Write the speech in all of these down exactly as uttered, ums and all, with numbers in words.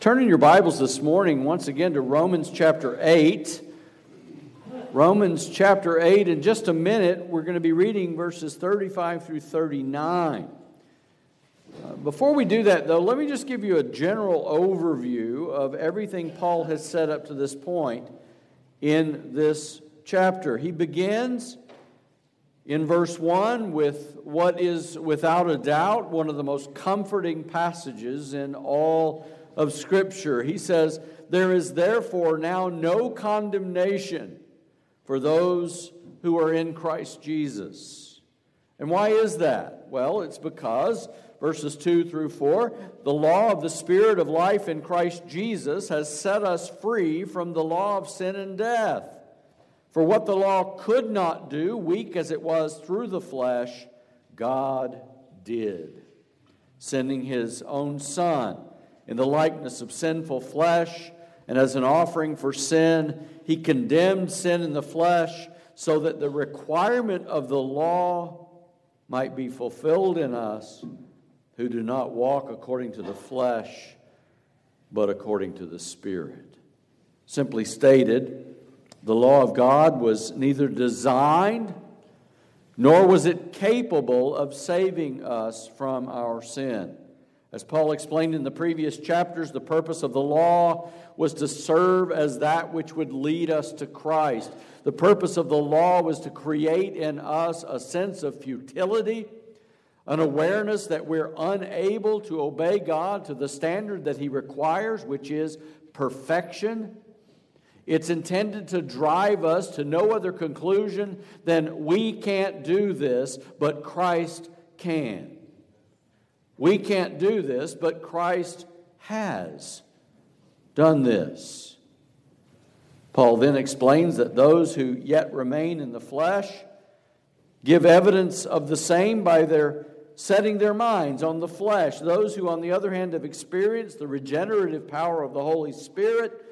Turning your Bibles this morning once again to Romans chapter eight. Romans chapter eight. In just a minute, we're going to be reading verses thirty-five through thirty-nine. Uh, before we do that, though, let me just give you a general overview of everything Paul has said up to this point in this chapter. He begins in verse one with what is, without a doubt, one of the most comforting passages in all of Scripture. He says, "There is therefore now no condemnation for those who are in Christ Jesus." And why is that? Well, it's because, verses two through four, the law of the Spirit of life in Christ Jesus has set us free from the law of sin and death. For what the law could not do, weak as it was through the flesh, God did, sending His own Son in the likeness of sinful flesh, and as an offering for sin, He condemned sin in the flesh so that the requirement of the law might be fulfilled in us who do not walk according to the flesh, but according to the Spirit. Simply stated, the law of God was neither designed nor was it capable of saving us from our sin. As Paul explained in the previous chapters, the purpose of the law was to serve as that which would lead us to Christ. The purpose of the law was to create in us a sense of futility, an awareness that we're unable to obey God to the standard that He requires, which is perfection. It's intended to drive us to no other conclusion than we can't do this, but Christ can. We can't do this, but Christ has done this. Paul then explains that those who yet remain in the flesh give evidence of the same by their setting their minds on the flesh. Those who, on the other hand, have experienced the regenerative power of the Holy Spirit,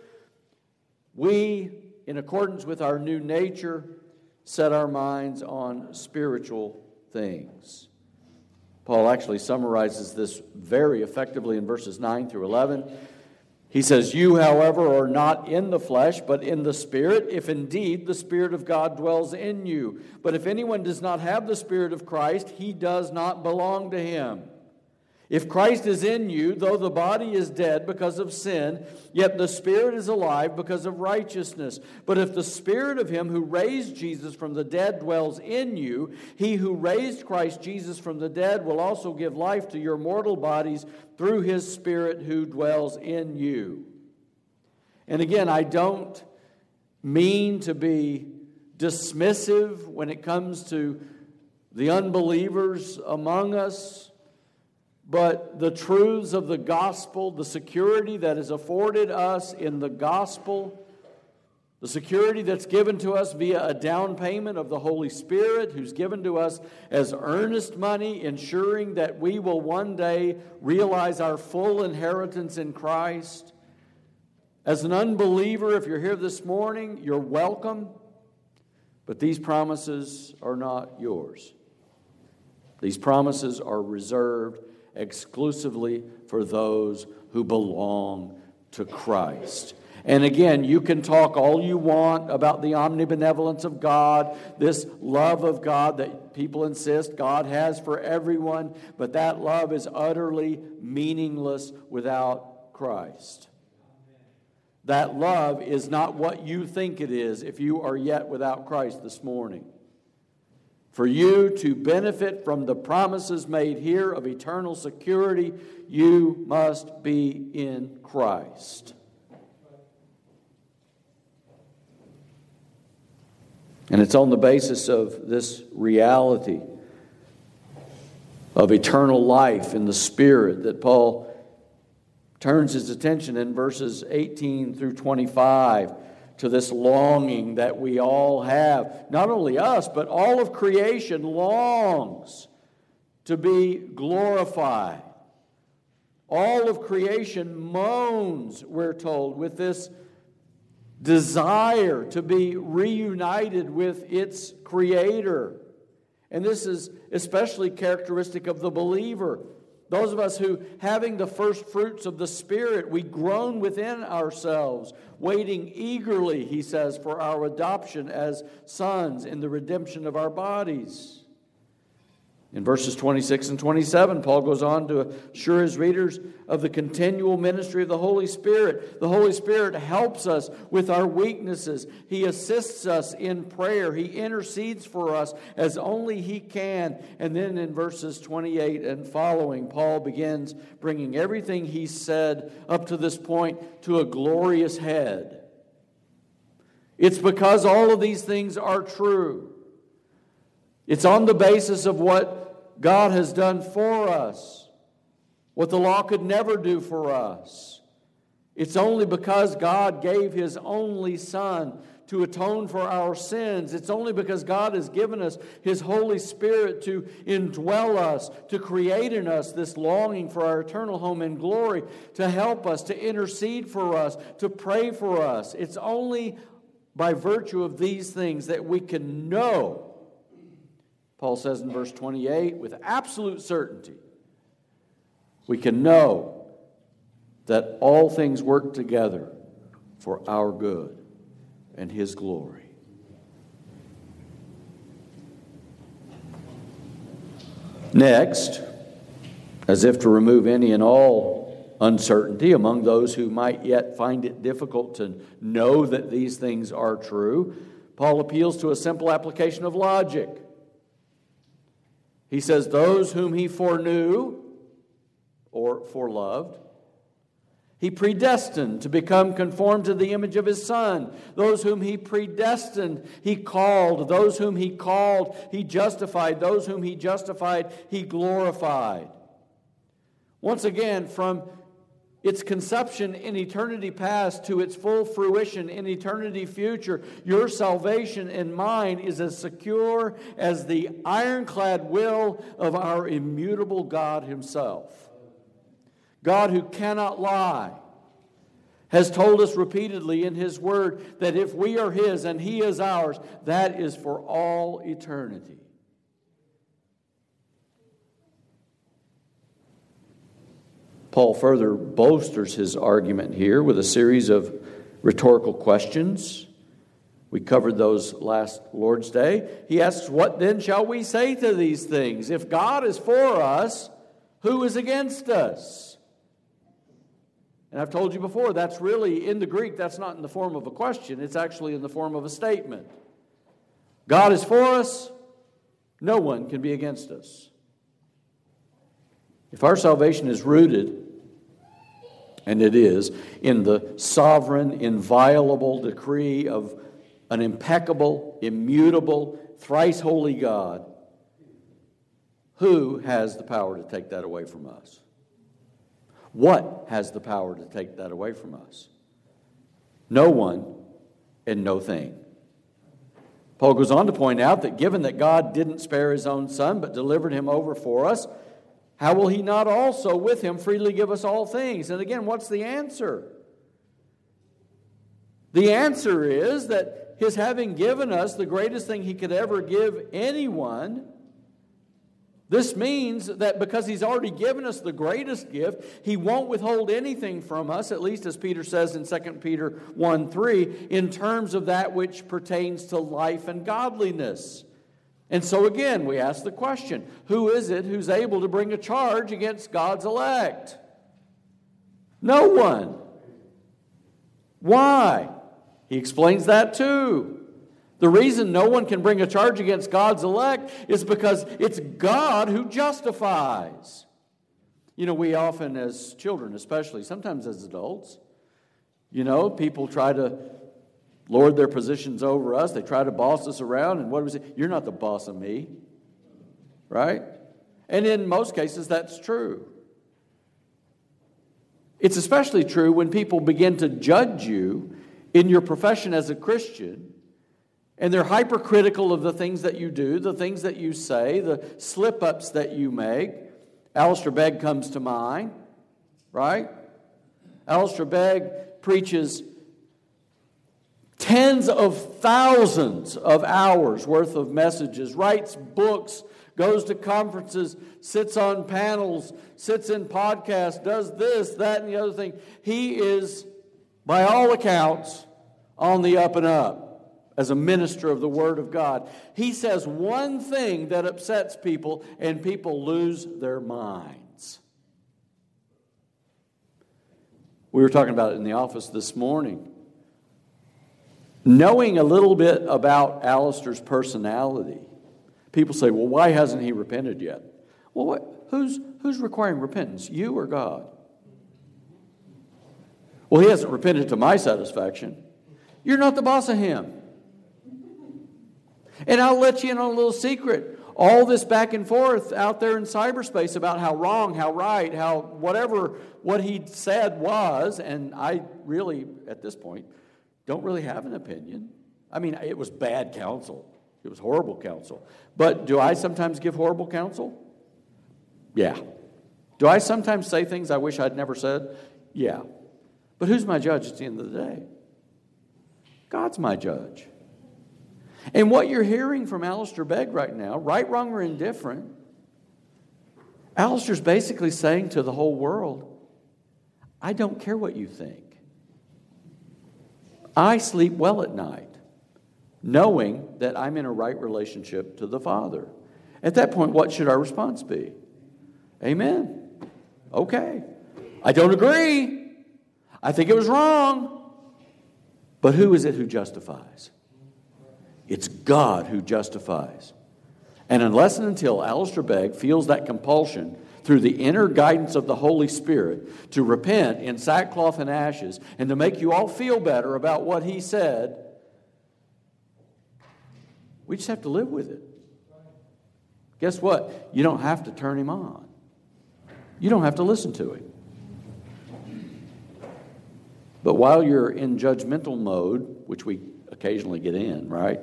we, in accordance with our new nature, set our minds on spiritual things. Paul actually summarizes this very effectively in verses nine through eleven. He says, "You, however, are not in the flesh, but in the Spirit, if indeed the Spirit of God dwells in you. But if anyone does not have the Spirit of Christ, he does not belong to Him. If Christ is in you, though the body is dead because of sin, yet the Spirit is alive because of righteousness. But if the Spirit of Him who raised Jesus from the dead dwells in you, He who raised Christ Jesus from the dead will also give life to your mortal bodies through His Spirit who dwells in you." And again, I don't mean to be dismissive when it comes to the unbelievers among us, but the truths of the gospel, the security that is afforded us in the gospel, the security that's given to us via a down payment of the Holy Spirit, who's given to us as earnest money, ensuring that we will one day realize our full inheritance in Christ. As an unbeliever, if you're here this morning, you're welcome, but these promises are not yours. These promises are reserved exclusively for those who belong to Christ. And again, you can talk all you want about the omnibenevolence of God, this love of God that people insist God has for everyone, but that love is utterly meaningless without Christ. That love is not what you think it is if you are yet without Christ this morning. For you to benefit from the promises made here of eternal security, you must be in Christ. And it's on the basis of this reality of eternal life in the Spirit that Paul turns his attention in verses eighteen through twenty-five to this longing that we all have. Not only us, but all of creation longs to be glorified. All of creation moans, we're told, with this desire to be reunited with its Creator. And this is especially characteristic of the believer. Those of us who, having the first fruits of the Spirit, we groan within ourselves, waiting eagerly, he says, for our adoption as sons in the redemption of our bodies. In verses twenty-six and twenty-seven, Paul goes on to assure his readers of the continual ministry of the Holy Spirit. The Holy Spirit helps us with our weaknesses. He assists us in prayer. He intercedes for us as only He can. And then in verses twenty-eight and following, Paul begins bringing everything he said up to this point to a glorious head. It's because all of these things are true. It's on the basis of what God has done for us, what the law could never do for us. It's only because God gave His only Son to atone for our sins. It's only because God has given us His Holy Spirit to indwell us, to create in us this longing for our eternal home in glory, to help us, to intercede for us, to pray for us. It's only by virtue of these things that we can know, Paul says in verse twenty-eight, with absolute certainty, we can know that all things work together for our good and His glory. Next, as if to remove any and all uncertainty among those who might yet find it difficult to know that these things are true, Paul appeals to a simple application of logic. He says, those whom He foreknew, or foreloved, He predestined to become conformed to the image of His Son. Those whom He predestined, He called. Those whom He called, He justified. Those whom He justified, He glorified. Once again, from its conception in eternity past to its full fruition in eternity future, your salvation and mine is as secure as the ironclad will of our immutable God Himself. God, who cannot lie, has told us repeatedly in His Word that if we are His and He is ours, that is for all eternity. Paul further bolsters his argument here with a series of rhetorical questions. We covered those last Lord's Day. He asks, what then shall we say to these things? If God is for us, who is against us? And I've told you before, that's really, in the Greek, that's not in the form of a question. It's actually in the form of a statement. God is for us, no one can be against us. If our salvation is rooted, and it is, in the sovereign, inviolable decree of an impeccable, immutable, thrice holy God, who has the power to take that away from us? What has the power to take that away from us? No one and no thing. Paul goes on to point out that given that God didn't spare His own Son, but delivered Him over for us, how will He not also with Him freely give us all things? And again, what's the answer? The answer is that His having given us the greatest thing He could ever give anyone, this means that because He's already given us the greatest gift, He won't withhold anything from us, at least as Peter says in Second Peter one three, in terms of that which pertains to life and godliness. And so again, we ask the question, who is it who's able to bring a charge against God's elect? No one. Why? He explains that too. The reason no one can bring a charge against God's elect is because it's God who justifies. You know, we often as children, especially, sometimes as adults, you know, people try to lord their positions over us. They try to boss us around. And what do we say? You're not the boss of me. Right? And in most cases, that's true. It's especially true when people begin to judge you in your profession as a Christian, and they're hypercritical of the things that you do, the things that you say, the slip-ups that you make. Alistair Begg comes to mind, right? Alistair Begg preaches tens of thousands of hours worth of messages, writes books, goes to conferences, sits on panels, sits in podcasts, does this, that, and the other thing. He is, by all accounts, on the up and up as a minister of the Word of God. He says one thing that upsets people, and people lose their minds. We were talking about it in the office this morning. Knowing a little bit about Alistair's personality, people say, well, why hasn't he repented yet? Well, what, who's, who's requiring repentance, you or God? Well, he hasn't repented to my satisfaction. You're not the boss of him. And I'll let you in on a little secret. All this back and forth out there in cyberspace about how wrong, how right, how whatever what he said was, and I really, at this point, don't really have an opinion. I mean, it was bad counsel. It was horrible counsel. But do I sometimes give horrible counsel? Yeah. Do I sometimes say things I wish I'd never said? Yeah. But who's my judge at the end of the day? God's my judge. And what you're hearing from Alistair Begg right now, right, wrong, or indifferent, Alistair's basically saying to the whole world, I don't care what you think. I sleep well at night, knowing that I'm in a right relationship to the Father. At that point, what should our response be? Amen. Okay. I don't agree. I think it was wrong. But who is it who justifies? It's God who justifies. And unless and until Alistair Begg feels that compulsion through the inner guidance of the Holy Spirit to repent in sackcloth and ashes and to make you all feel better about what he said, we just have to live with it. Guess what? You don't have to turn him on. You don't have to listen to him. But while you're in judgmental mode, which we occasionally get in, right?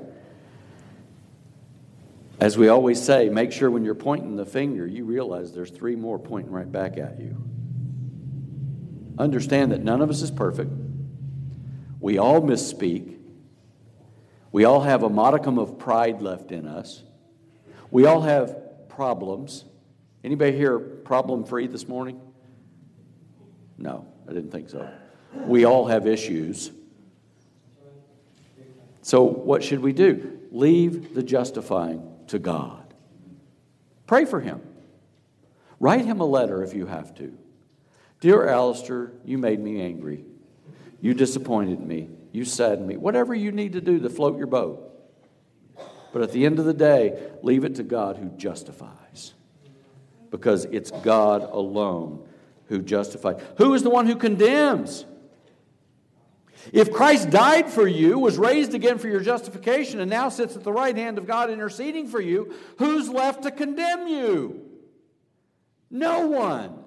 As we always say, make sure when you're pointing the finger, you realize there's three more pointing right back at you. Understand that none of us is perfect. We all misspeak. We all have a modicum of pride left in us. We all have problems. Anybody here problem-free this morning? No, I didn't think so. We all have issues. So what should we do? Leave the justifying to God. Pray for him. Write him a letter if you have to. Dear Alistair, you made me angry. You disappointed me. You saddened me. Whatever you need to do to float your boat. But at the end of the day, leave it to God who justifies. Because it's God alone who justifies. Who is the one who condemns? If Christ died for you, was raised again for your justification, and now sits at the right hand of God interceding for you, who's left to condemn you? No one.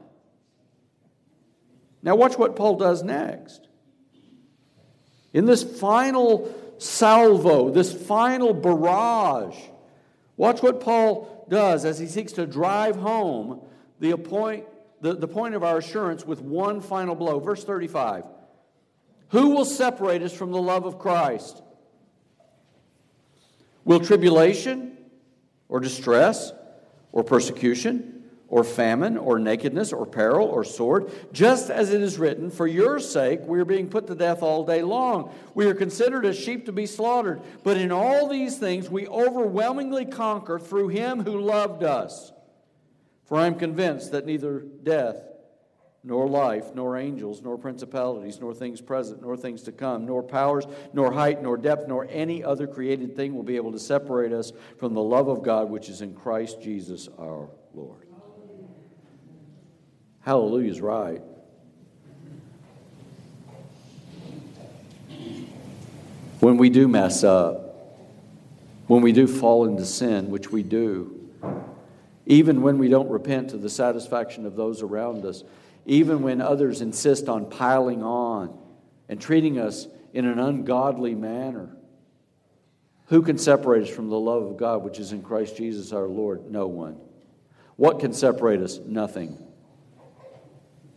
Now watch what Paul does next. In this final salvo, this final barrage, watch what Paul does as he seeks to drive home the point, the, the point of our assurance with one final blow. Verse thirty-five. Who will separate us from the love of Christ? Will tribulation, or distress, or persecution, or famine, or nakedness, or peril, or sword? Just as it is written, for your sake we are being put to death all day long. We are considered as sheep to be slaughtered. But in all these things we overwhelmingly conquer through him who loved us. For I am convinced that neither death, nor life, nor angels, nor principalities, nor things present, nor things to come, nor powers, nor height, nor depth, nor any other created thing will be able to separate us from the love of God which is in Christ Jesus our Lord. Hallelujah is right. When we do mess up, when we do fall into sin, which we do, even when we don't repent to the satisfaction of those around us, even when others insist on piling on and treating us in an ungodly manner, who can separate us from the love of God which is in Christ Jesus our Lord? No one. What can separate us? Nothing.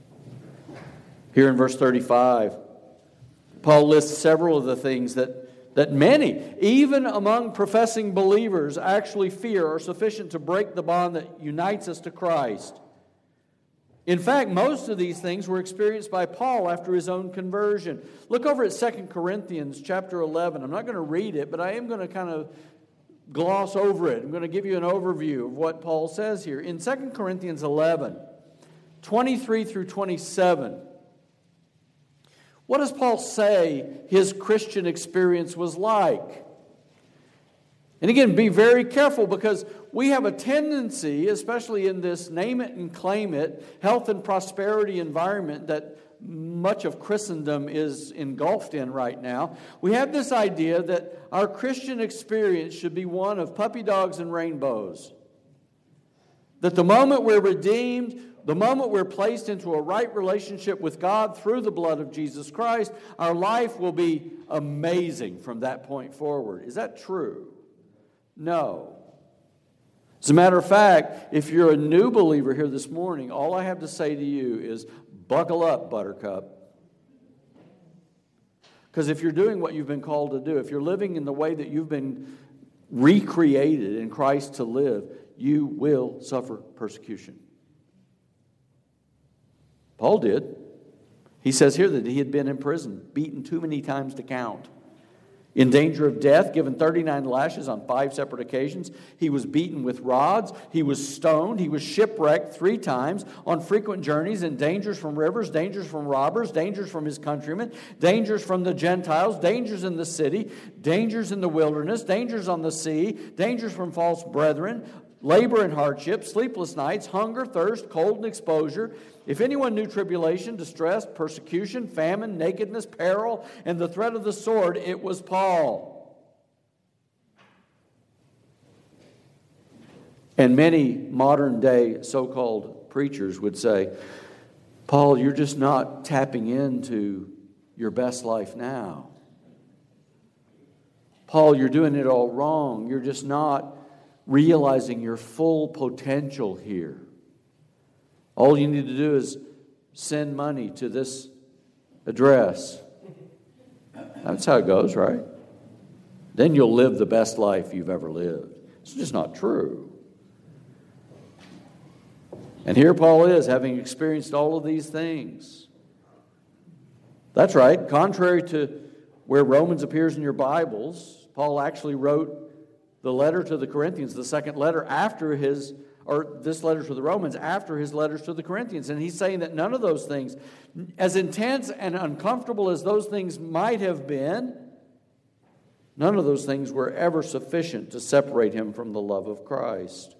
Here in verse thirty-five, Paul lists several of the things that, that many, even among professing believers, actually fear are sufficient to break the bond that unites us to Christ. In fact, most of these things were experienced by Paul after his own conversion. Look over at Second Corinthians chapter eleven. I'm not going to read it, but I am going to kind of gloss over it. I'm going to give you an overview of what Paul says here. In Second Corinthians eleven, twenty-three through twenty-seven, what does Paul say his Christian experience was like? And again, be very careful, because we have a tendency, especially in this name it and claim it, health and prosperity environment that much of Christendom is engulfed in right now. We have this idea that our Christian experience should be one of puppy dogs and rainbows. That the moment we're redeemed, the moment we're placed into a right relationship with God through the blood of Jesus Christ, our life will be amazing from that point forward. Is that true? No. As a matter of fact, if you're a new believer here this morning, all I have to say to you is buckle up, buttercup. Because if you're doing what you've been called to do, if you're living in the way that you've been recreated in Christ to live, you will suffer persecution. Paul did. He says here that he had been in prison, beaten too many times to count. In danger of death, given thirty-nine lashes on five separate occasions. He was beaten with rods. He was stoned. He was shipwrecked three times on frequent journeys, in dangers from rivers, dangers from robbers, dangers from his countrymen, dangers from the Gentiles, dangers in the city, dangers in the wilderness, dangers on the sea, dangers from false brethren, labor and hardship, sleepless nights, hunger, thirst, cold, and exposure. If anyone knew tribulation, distress, persecution, famine, nakedness, peril, and the threat of the sword, it was Paul. And many modern-day so-called preachers would say, Paul, you're just not tapping into your best life now. Paul, you're doing it all wrong. You're just not realizing your full potential here. All you need to do is send money to this address. That's how it goes, right? Then you'll live the best life you've ever lived. It's just not true. And here Paul is, having experienced all of these things. That's right. Contrary to where Romans appears in your Bibles, Paul actually wrote the letter to the Corinthians, the second letter after his, or this letter to the Romans after his letters to the Corinthians. And he's saying that none of those things, as intense and uncomfortable as those things might have been, none of those things were ever sufficient to separate him from the love of Christ.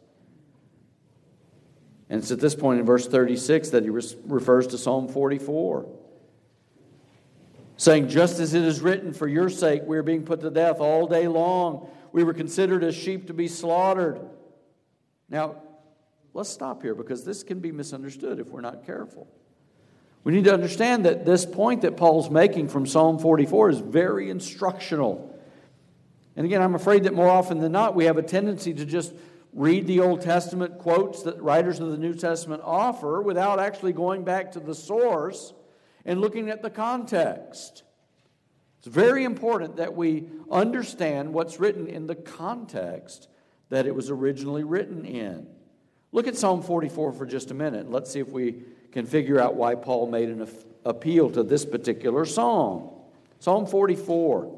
And it's at this point in verse thirty-six that he refers to Psalm forty-four. Saying, just as it is written, for your sake we are being put to death all day long. We were considered as sheep to be slaughtered. Now, let's stop here, because this can be misunderstood if we're not careful. We need to understand that this point that Paul's making from Psalm forty-four is very instructional. And again, I'm afraid that more often than not, we have a tendency to just read the Old Testament quotes that writers of the New Testament offer without actually going back to the source and looking at the context. It's very important that we understand what's written in the context that it was originally written in. Look at Psalm forty-four for just a minute. Let's see if we can figure out why Paul made an appeal to this particular psalm. Psalm forty-four.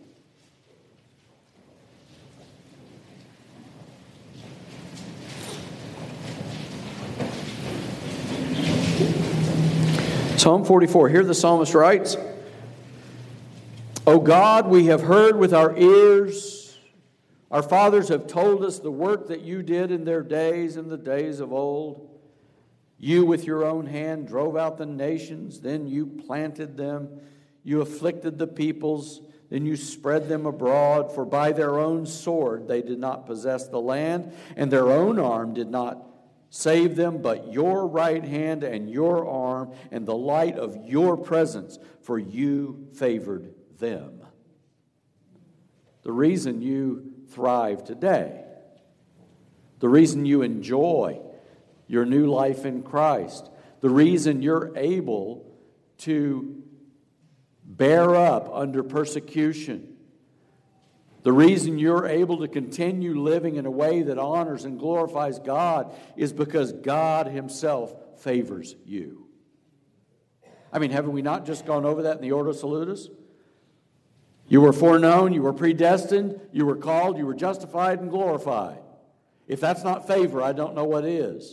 Psalm forty-four, here the psalmist writes, O God, we have heard with our ears. Our fathers have told us the work that you did in their days, in the days of old. You with your own hand drove out the nations, then you planted them. You afflicted the peoples, then you spread them abroad. For by their own sword they did not possess the land, and their own arm did not save them, but your right hand and your arm and the light of your presence, for you favored them. The reason you thrive today, the reason you enjoy your new life in Christ, the reason you're able to bear up under persecution, The reason you're able to continue living in a way that honors and glorifies God is because God Himself favors you. I mean, haven't we not just gone over that in the Ordo Salutis? You were foreknown, you were predestined, you were called, you were justified and glorified. If that's not favor, I don't know what is.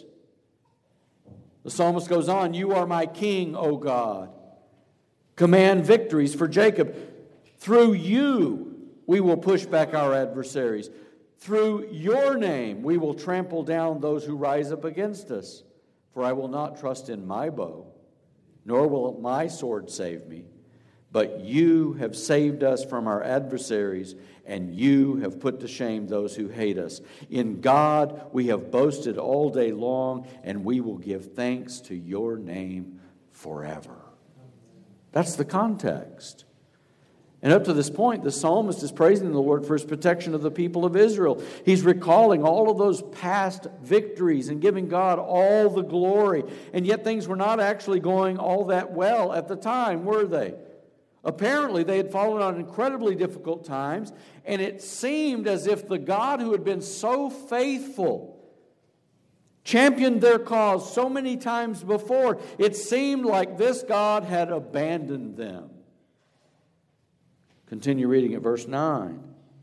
The psalmist goes on, you are my king, O God. Command victories for Jacob. Through you we will push back our adversaries. Through your name we will trample down those who rise up against us. For I will not trust in my bow, nor will my sword save me. But you have saved us from our adversaries, and you have put to shame those who hate us. In God we have boasted all day long, and we will give thanks to your name forever. That's the context. And up to this point, the psalmist is praising the Lord for His protection of the people of Israel. He's recalling all of those past victories and giving God all the glory. And yet things were not actually going all that well at the time, were they? Apparently, they had fallen on incredibly difficult times, and it seemed as if the God who had been so faithful, championed their cause so many times before, it seemed like this God had abandoned them. Continue reading at verse nine.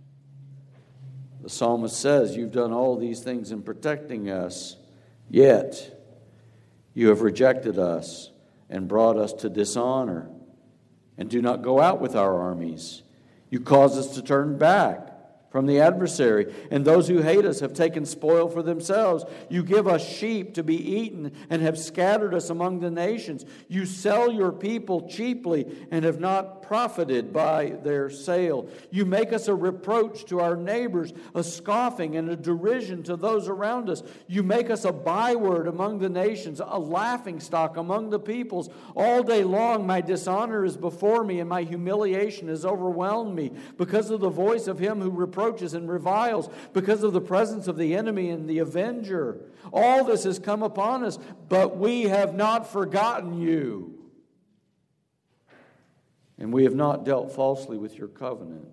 The psalmist says, you've done all these things in protecting us, yet you have rejected us and brought us to dishonor. And do not go out with our armies. You cause us to turn back from the adversary, and those who hate us have taken spoil for themselves. You give us sheep to be eaten and have scattered us among the nations. You sell your people cheaply and have not profited by their sale. You make us a reproach to our neighbors, a scoffing and a derision to those around us. You make us a byword among the nations, a laughingstock among the peoples. All day long my dishonor is before me, and my humiliation has overwhelmed me because of the voice of him who reproaches and reviles, because of the presence of the enemy and the avenger. All this has come upon us, but we have not forgotten you. And we have not dealt falsely with your covenant.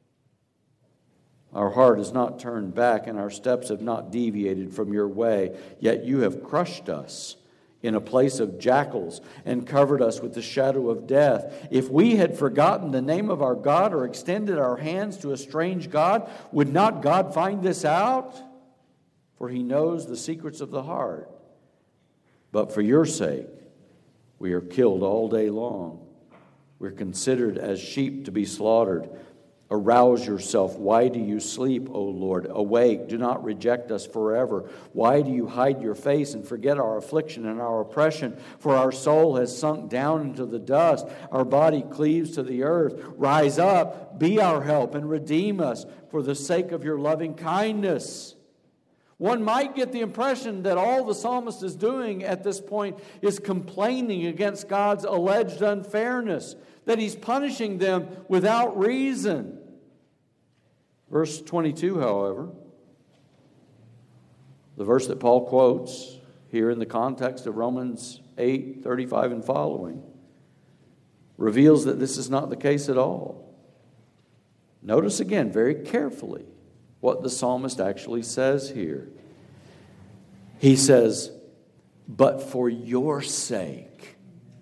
Our heart has not turned back, and our steps have not deviated from your way. Yet you have crushed us in a place of jackals and covered us with the shadow of death. If we had forgotten the name of our God or extended our hands to a strange God, would not God find this out? For He knows the secrets of the heart. But for your sake, we are killed all day long. We're considered as sheep to be slaughtered. Arouse yourself. Why do you sleep, O Lord? Awake. Do not reject us forever. Why do you hide your face and forget our affliction and our oppression? For our soul has sunk down into the dust. Our body cleaves to the earth. Rise up, be our help, and redeem us for the sake of your loving kindness. One might get the impression that all the psalmist is doing at this point is complaining against God's alleged unfairness, that He's punishing them without reason. Verse twenty-two, however, the verse that Paul quotes here in the context of Romans eight, thirty-five and following, reveals that this is not the case at all. Notice again very carefully what the psalmist actually says here. He says, but for your sake.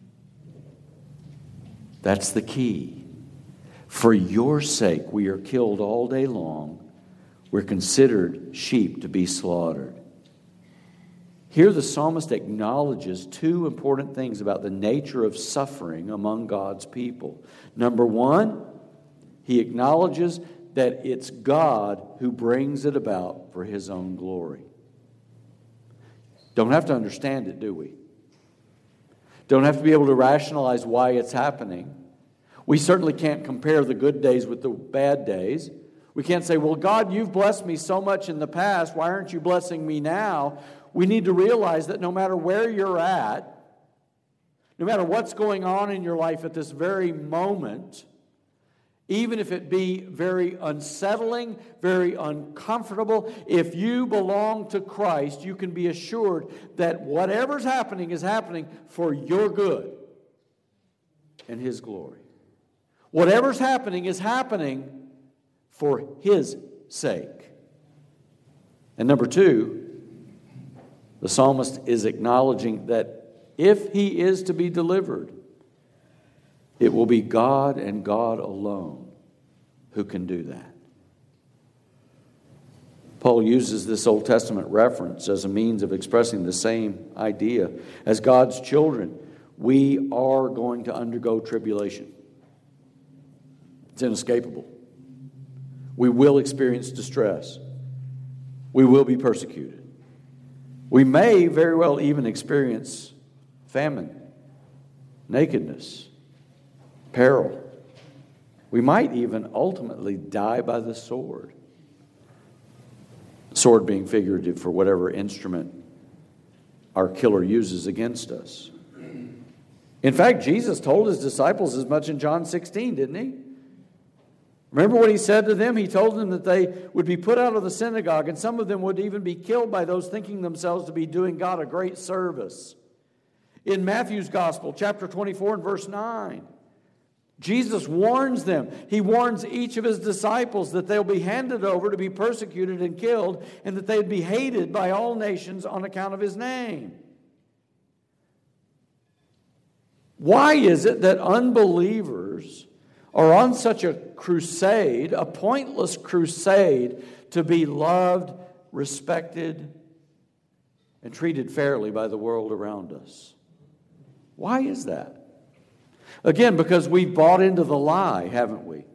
That's the key. For your sake we are killed all day long. We're considered sheep to be slaughtered. Here the psalmist acknowledges two important things about the nature of suffering among God's people. Number one, he acknowledges that it's God who brings it about for His own glory. Don't have to understand it, do we? Don't have to be able to rationalize why it's happening. We certainly can't compare the good days with the bad days. We can't say, well, God, you've blessed me so much in the past. Why aren't you blessing me now? We need to realize that no matter where you're at, no matter what's going on in your life at this very moment, even if it be very unsettling, very uncomfortable, if you belong to Christ, you can be assured that whatever's happening is happening for your good and His glory. Whatever's happening is happening for his sake. And number two, the psalmist is acknowledging that if he is to be delivered, it will be God and God alone who can do that. Paul uses this Old Testament reference as a means of expressing the same idea. As God's children, we are going to undergo tribulation. It's inescapable. We will experience distress. We will be persecuted. We may very well even experience famine, nakedness, peril. We might even ultimately die by the sword. Sword being figurative for whatever instrument our killer uses against us. In fact, Jesus told his disciples as much in John sixteen, didn't he? Remember what he said to them? He told them that they would be put out of the synagogue, and some of them would even be killed by those thinking themselves to be doing God a great service. In Matthew's Gospel, chapter twenty-four and verse nine, Jesus warns them. He warns each of his disciples that they'll be handed over to be persecuted and killed, and that they'd be hated by all nations on account of his name. Why is it that unbelievers are on such a crusade, a pointless crusade, to be loved, respected, and treated fairly by the world around us? Why is that? Again, because we've bought into the lie, haven't we?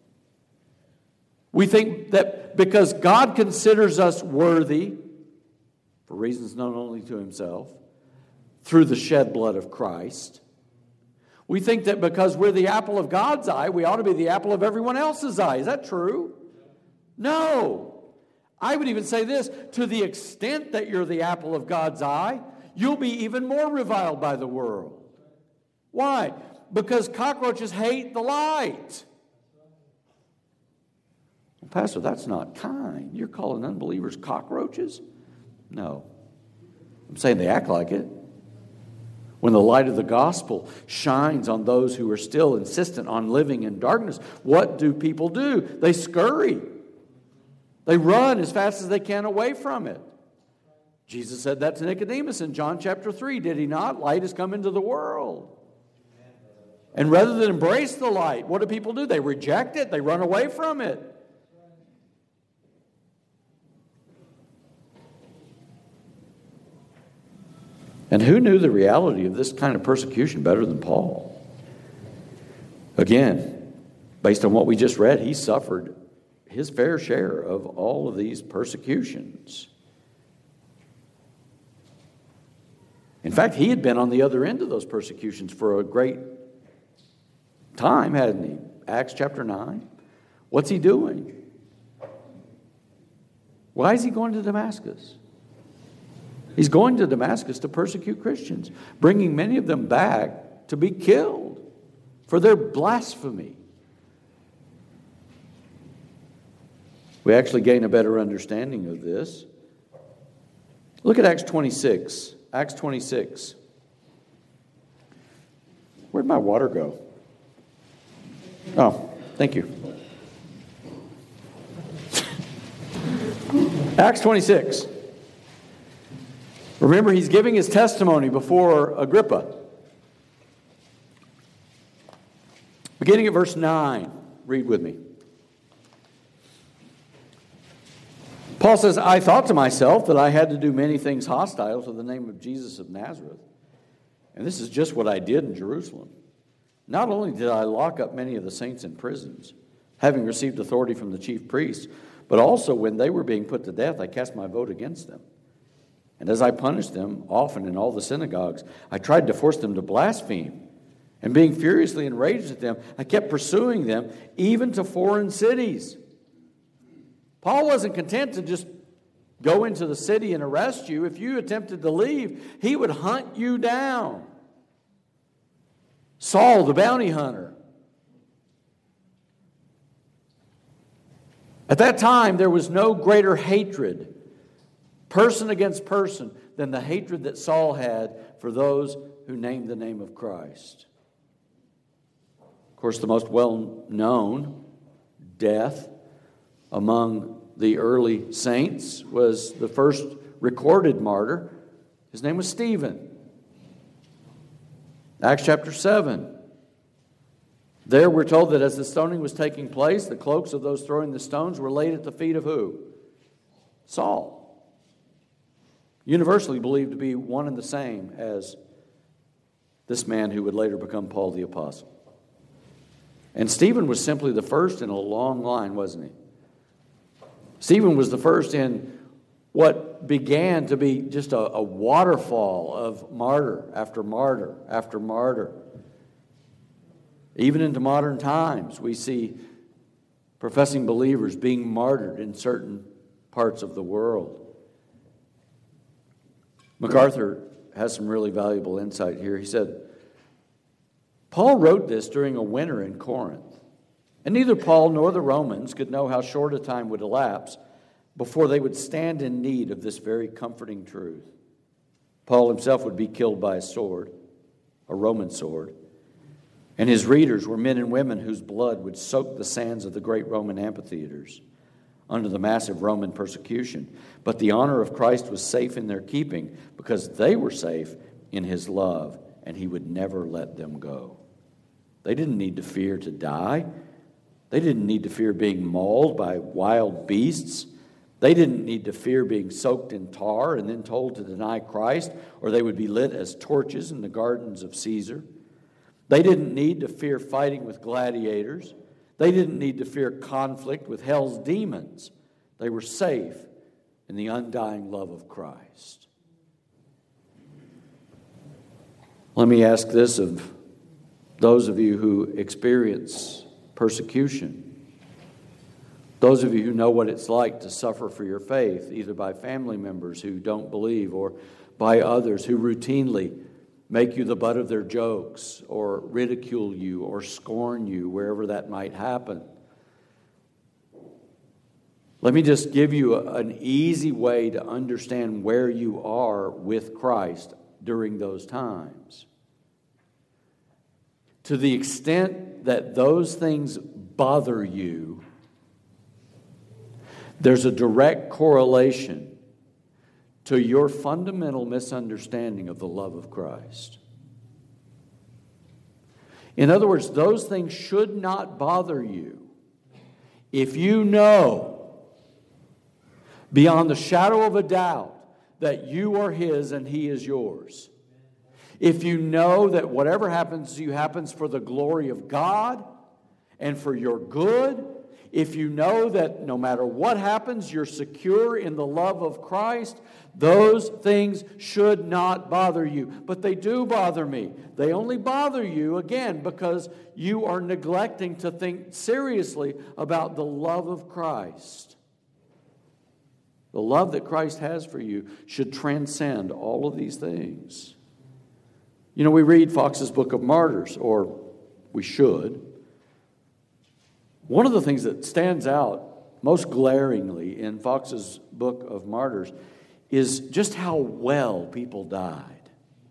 We think that because God considers us worthy, for reasons known only to himself, through the shed blood of Christ, we think that because we're the apple of God's eye, we ought to be the apple of everyone else's eye. Is that true? No. I would even say this, to the extent that you're the apple of God's eye, you'll be even more reviled by the world. Why? Because cockroaches hate the light. Well, Pastor, that's not kind. You're calling unbelievers cockroaches? No. I'm saying they act like it. When the light of the gospel shines on those who are still insistent on living in darkness, what do people do? They scurry. They run as fast as they can away from it. Jesus said that to Nicodemus in John chapter three, did he not? Light has come into the world. And rather than embrace the light, what do people do? They reject it. They run away from it. And who knew the reality of this kind of persecution better than Paul? Again, based on what we just read, he suffered his fair share of all of these persecutions. In fact, he had been on the other end of those persecutions for a great time, hadn't he? Acts chapter nine. What's he doing? Why is he going to Damascus? He's going to Damascus to persecute Christians, bringing many of them back to be killed for their blasphemy. We actually gain a better understanding of this. Look at Acts twenty-six. Acts twenty-six. Where'd my water go? Oh, thank you. Acts twenty-six. Remember, he's giving his testimony before Agrippa. Beginning at verse nine. Read with me. Paul says, I thought to myself that I had to do many things hostile to the name of Jesus of Nazareth. And this is just what I did in Jerusalem. Not only did I lock up many of the saints in prisons, having received authority from the chief priests, but also when they were being put to death, I cast my vote against them. And as I punished them, often in all the synagogues, I tried to force them to blaspheme. And being furiously enraged at them, I kept pursuing them, even to foreign cities. Paul wasn't content to just go into the city and arrest you. If you attempted to leave, he would hunt you down. Saul, the bounty hunter. At that time, there was no greater hatred, person against person, than the hatred that Saul had for those who named the name of Christ. Of course, the most well-known death among the early saints, was the first recorded martyr. His name was Stephen. Acts chapter seven. There we're told that as the stoning was taking place, the cloaks of those throwing the stones were laid at the feet of who? Saul. Universally believed to be one and the same as this man who would later become Paul the Apostle. And Stephen was simply the first in a long line, wasn't he? Stephen was the first in what began to be just a, a waterfall of martyr after martyr after martyr. Even into modern times, we see professing believers being martyred in certain parts of the world. MacArthur has some really valuable insight here. He said, Paul wrote this during a winter in Corinth, and neither Paul nor the Romans could know how short a time would elapse before they would stand in need of this very comforting truth. Paul himself would be killed by a sword, a Roman sword, and his readers were men and women whose blood would soak the sands of the great Roman amphitheaters under the massive Roman persecution. But the honor of Christ was safe in their keeping because they were safe in his love, and he would never let them go. They didn't need to fear to die. They didn't need to fear being mauled by wild beasts. They didn't need to fear being soaked in tar and then told to deny Christ, or they would be lit as torches in the gardens of Caesar. They didn't need to fear fighting with gladiators. They didn't need to fear conflict with hell's demons. They were safe in the undying love of Christ. Let me ask this of those of you who experience persecution. Those of you who know what it's like to suffer for your faith, either by family members who don't believe or by others who routinely make you the butt of their jokes or ridicule you or scorn you wherever that might happen. Let me just give you a, an easy way to understand where you are with Christ during those times. To the extent that those things bother you, there's a direct correlation to your fundamental misunderstanding of the love of Christ. In other words, those things should not bother you if you know beyond the shadow of a doubt that you are His and He is yours. If you know that whatever happens to you happens for the glory of God and for your good, if you know that no matter what happens, you're secure in the love of Christ, those things should not bother you. But they do bother me. They only bother you, again, because you are neglecting to think seriously about the love of Christ. The love that Christ has for you should transcend all of these things. You know, we read Fox's Book of Martyrs, or we should. One of the things that stands out most glaringly in Fox's Book of Martyrs is just how well people died.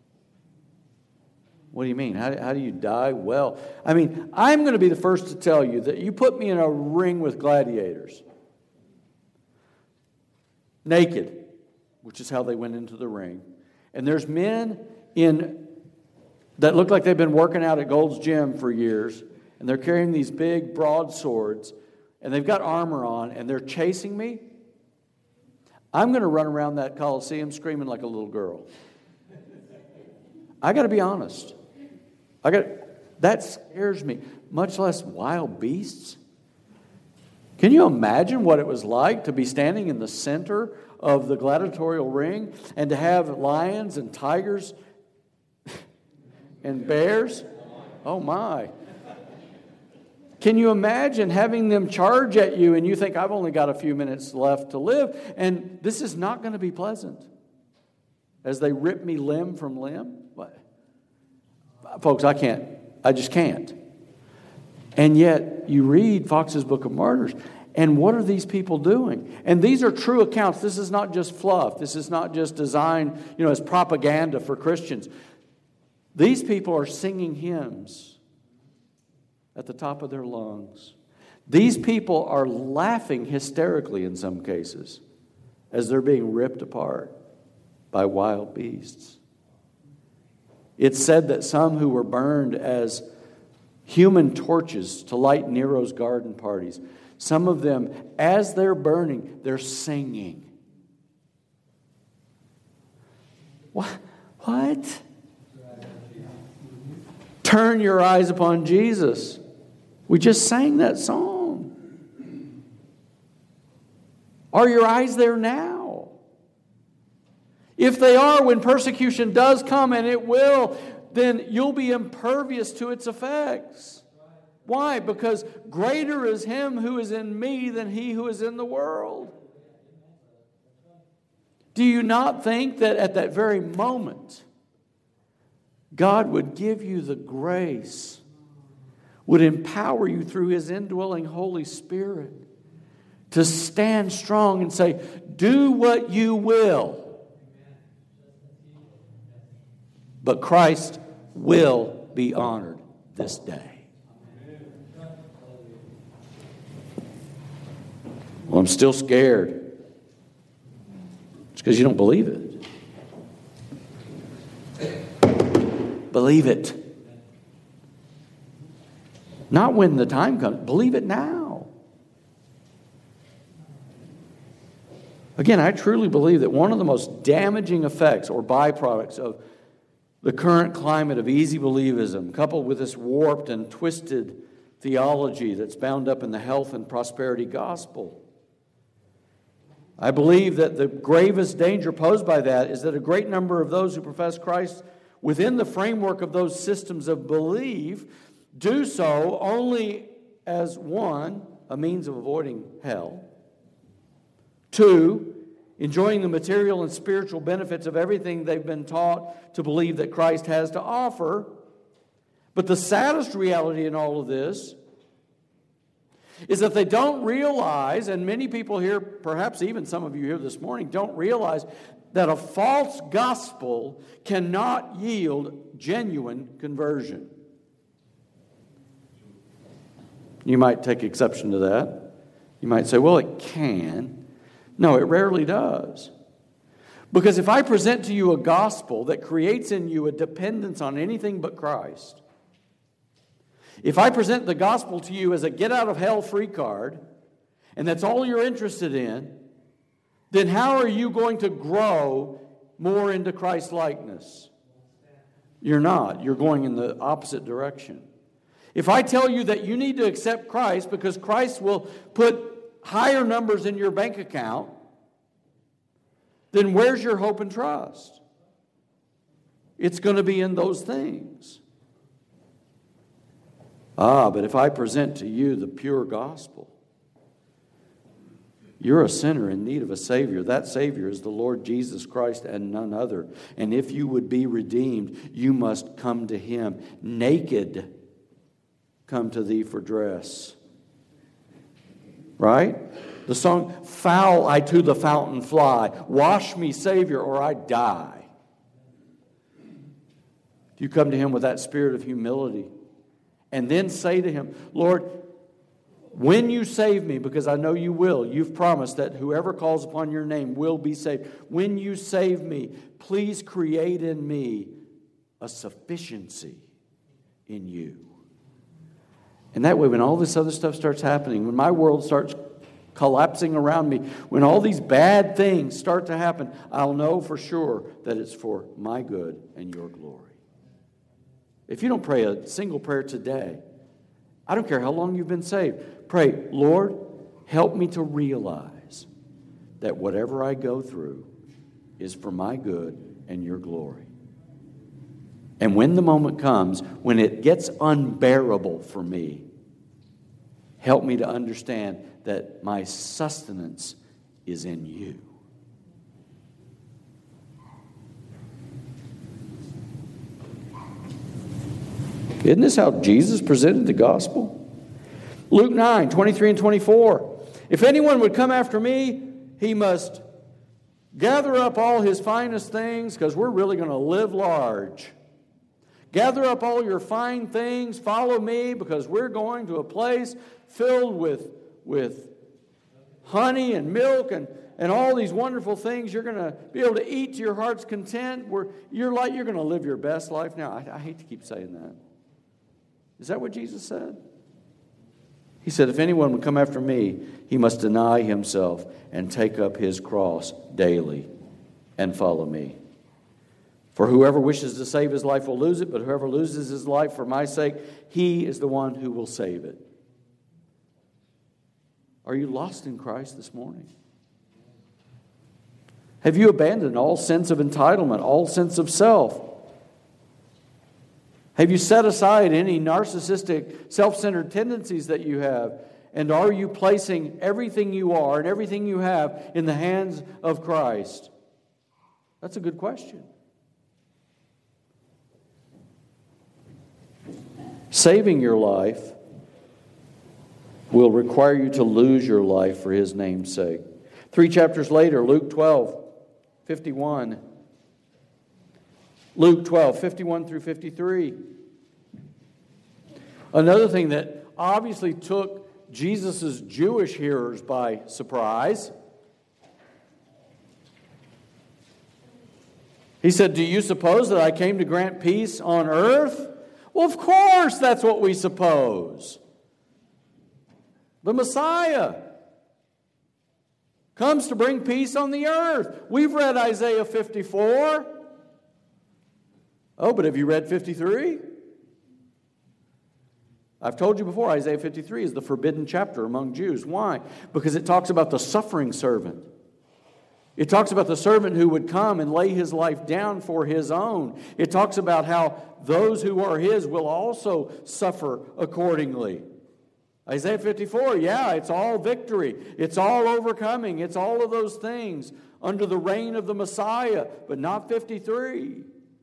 What do you mean? How, how do you die well? I mean, I'm going to be the first to tell you that you put me in a ring with gladiators, naked, which is how they went into the ring. And there's men in that look like they've been working out at Gold's Gym for years, and they're carrying these big broadswords, and they've got armor on, and they're chasing me. I'm going to run around that Coliseum screaming like a little girl. I got to be honest. I got that scares me, much less wild beasts. Can you imagine what it was like to be standing in the center of the gladiatorial ring and to have lions and tigers and bears? Oh my. Can you imagine having them charge at you and you think, I've only got a few minutes left to live, and this is not going to be pleasant as they rip me limb from limb? What? Folks, I can't. I just can't. And yet you read Fox's Book of Martyrs, and what are these people doing? And these are true accounts. This is not just fluff. This is not just designed, you know, as propaganda for Christians. These people are singing hymns at the top of their lungs. These people are laughing hysterically in some cases as they're being ripped apart by wild beasts. It's said that some who were burned as human torches to light Nero's garden parties, some of them, as they're burning, they're singing. What? What? Turn your eyes upon Jesus. We just sang that song. Are your eyes there now? If they are, when persecution does come, and it will, then you'll be impervious to its effects. Why? Because greater is Him who is in me than he who is in the world. Do you not think that at that very moment, God would give you the grace, would empower you through His indwelling Holy Spirit to stand strong and say, do what you will, but Christ will be honored this day. Well, I'm still scared. It's because you don't believe it. Believe it. Not when the time comes. Believe it now. Again, I truly believe that one of the most damaging effects or byproducts of the current climate of easy believism, coupled with this warped and twisted theology that's bound up in the health and prosperity gospel, I believe that the gravest danger posed by that is that a great number of those who profess Christ within the framework of those systems of belief do so only as, one, a means of avoiding hell, two, enjoying the material and spiritual benefits of everything they've been taught to believe that Christ has to offer. But the saddest reality in all of this is that they don't realize, and many people here, perhaps even some of you here this morning, don't realize that a false gospel cannot yield genuine conversion. You might take exception to that. You might say, well, it can. No, it rarely does. Because if I present to you a gospel that creates in you a dependence on anything but Christ, if I present the gospel to you as a get-out-of-hell free card, and that's all you're interested in, then how are you going to grow more into Christ-likeness? You're not. You're going in the opposite direction. If I tell you that you need to accept Christ because Christ will put higher numbers in your bank account, then where's your hope and trust? It's going to be in those things. Ah, but if I present to you the pure gospel, you're a sinner in need of a Savior. That Savior is the Lord Jesus Christ and none other. And if you would be redeemed, you must come to Him. Naked, come to thee for dress. Right? The song, foul I to the fountain fly. Wash me, Savior, or I die. If you come to Him with that spirit of humility, and then say to Him, Lord, when you save me, because I know you will, you've promised that whoever calls upon your name will be saved. When you save me, please create in me a sufficiency in you. And that way, when all this other stuff starts happening, when my world starts collapsing around me, when all these bad things start to happen, I'll know for sure that it's for my good and your glory. If you don't pray a single prayer today, I don't care how long you've been saved, pray, Lord, help me to realize that whatever I go through is for my good and your glory. And when the moment comes, when it gets unbearable for me, help me to understand that my sustenance is in you. Isn't this how Jesus presented the gospel? Luke nine, twenty-three and twenty-four. If anyone would come after me, he must gather up all his finest things, because we're really going to live large. Gather up all your fine things, follow me, because we're going to a place filled with, with honey and milk and, and all these wonderful things. You're going to be able to eat to your heart's content. Where you're, like, you're going to live your best life. Now, I, I hate to keep saying that. Is that what Jesus said? He said, if anyone would come after me, he must deny himself and take up his cross daily and follow me. For whoever wishes to save his life will lose it, but whoever loses his life for my sake, he is the one who will save it. Are you lost in Christ this morning? Have you abandoned all sense of entitlement, all sense of self? Have you set aside any narcissistic, self-centered tendencies that you have? And are you placing everything you are and everything you have in the hands of Christ? That's a good question. Saving your life will require you to lose your life for His name's sake. Three chapters later, Luke twelve, fifty-one. Luke twelve, fifty-one through fifty-three. Another thing that obviously took Jesus' Jewish hearers by surprise. He said, do you suppose that I came to grant peace on earth? Well, of course that's what we suppose. The Messiah comes to bring peace on the earth. We've read Isaiah fifty-four. Oh, but have you read fifty-three? I've told you before, Isaiah fifty-three is the forbidden chapter among Jews. Why? Because it talks about the suffering servant. It talks about the servant who would come and lay his life down for his own. It talks about how those who are his will also suffer accordingly. Isaiah fifty-four, yeah, it's all victory. It's all overcoming. It's all of those things under the reign of the Messiah, but not fifty-three.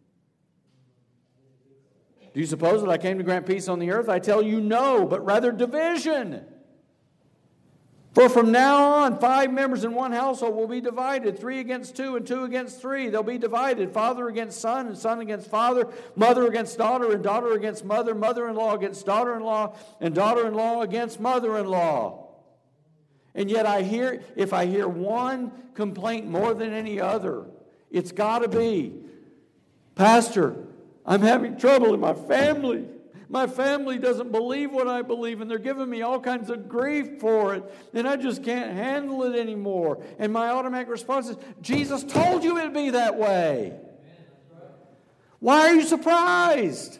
Do you suppose that I came to grant peace on the earth? I tell you no, but rather division. For from now on, five members in one household will be divided, three against two and two against three. They'll be divided, father against son and son against father, mother against daughter and daughter against mother, mother-in-law against daughter-in-law, and daughter-in-law against mother-in-law. And yet I hear, if I hear one complaint more than any other, it's got to be, Pastor, I'm having trouble in my family. My family doesn't believe what I believe, and they're giving me all kinds of grief for it, and I just can't handle it anymore. And my automatic response is, Jesus told you it'd be that way. Why are you surprised?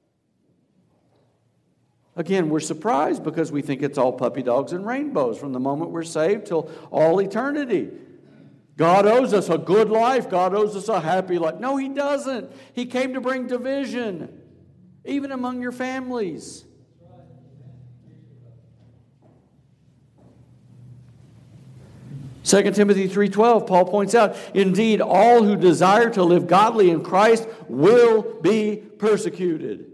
Again, we're surprised because we think it's all puppy dogs and rainbows from the moment we're saved till all eternity. God owes us a good life. God owes us a happy life. No, He doesn't. He came to bring division, even among your families. Second Timothy three twelve, Paul points out, indeed, all who desire to live godly in Christ will be persecuted.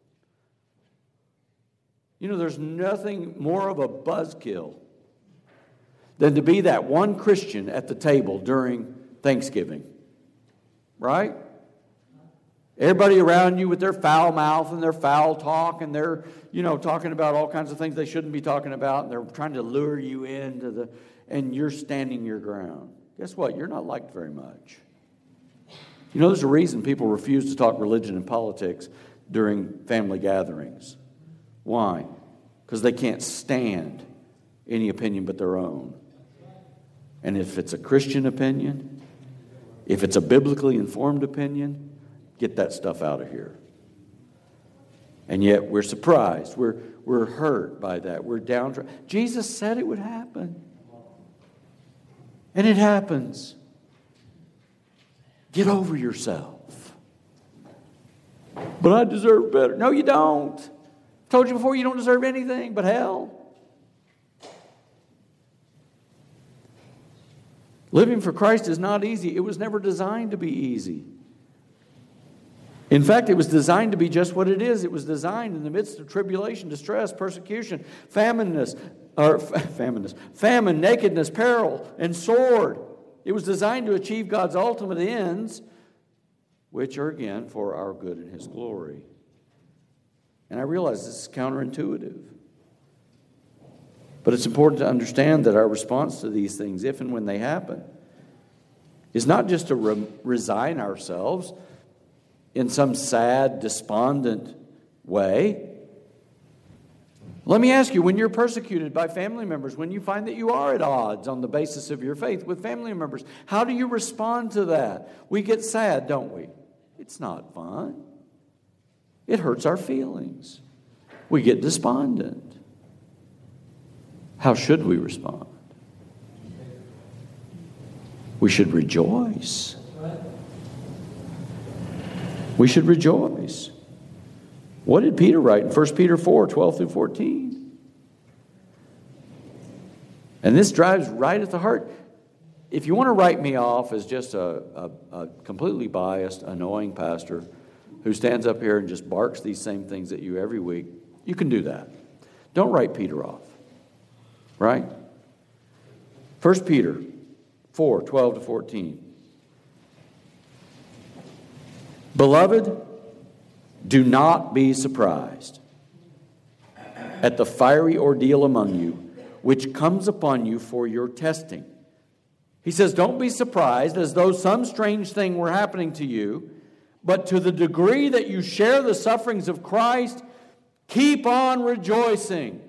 You know, there's nothing more of a buzzkill than to be that one Christian at the table during Thanksgiving. Right? Everybody around you with their foul mouth and their foul talk, and they're, you know, talking about all kinds of things they shouldn't be talking about, and they're trying to lure you into the, and you're standing your ground. Guess what? You're not liked very much. You know, there's a reason people refuse to talk religion and politics during family gatherings. Why? Because they can't stand any opinion but their own. And if it's a Christian opinion, if it's a biblically informed opinion, get that stuff out of here. And yet we're surprised. We're, we're hurt by that. We're downtrodden. Jesus said it would happen. And it happens. Get over yourself. But I deserve better. No, you don't. I told you before, you don't deserve anything but hell. Living for Christ is not easy. It was never designed to be easy. In fact, it was designed to be just what it is. It was designed in the midst of tribulation, distress, persecution, famine, or famine, famine, nakedness, peril, and sword. It was designed to achieve God's ultimate ends, which are again for our good and His glory. And I realize this is counterintuitive. But it's important to understand that our response to these things, if and when they happen, is not just to re- resign ourselves in some sad, despondent way. Let me ask you, when you're persecuted by family members, when you find that you are at odds on the basis of your faith with family members, how do you respond to that? We get sad, don't we? It's not fun. It hurts our feelings. We get despondent. How should we respond? We should rejoice. We should rejoice. What did Peter write in First Peter four, twelve through fourteen? And this drives right at the heart. If you want to write me off as just a, a, a completely biased, annoying pastor who stands up here and just barks these same things at you every week, you can do that. Don't write Peter off. Right? First Peter four, twelve to fourteen. Beloved, do not be surprised at the fiery ordeal among you, which comes upon you for your testing. He says, don't be surprised as though some strange thing were happening to you, but to the degree that you share the sufferings of Christ, keep on rejoicing,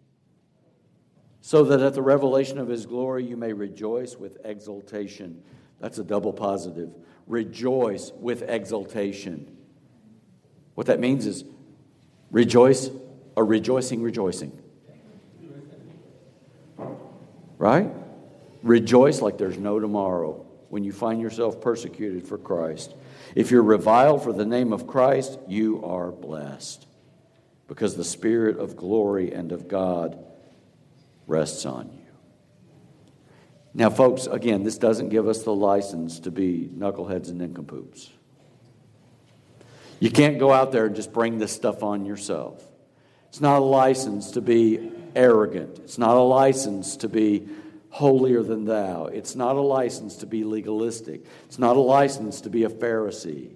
so that at the revelation of His glory you may rejoice with exultation. That's a double positive. Rejoice with exultation. What that means is rejoice, a rejoicing, rejoicing. Right? Rejoice like there's no tomorrow when you find yourself persecuted for Christ. If you're reviled for the name of Christ, you are blessed, because the Spirit of glory and of God rests on you. Now, folks, again, this doesn't give us the license to be knuckleheads and nincompoops. You can't go out there and just bring this stuff on yourself. It's not a license to be arrogant. It's not a license to be holier than thou. It's not a license to be legalistic. It's not a license to be a Pharisee.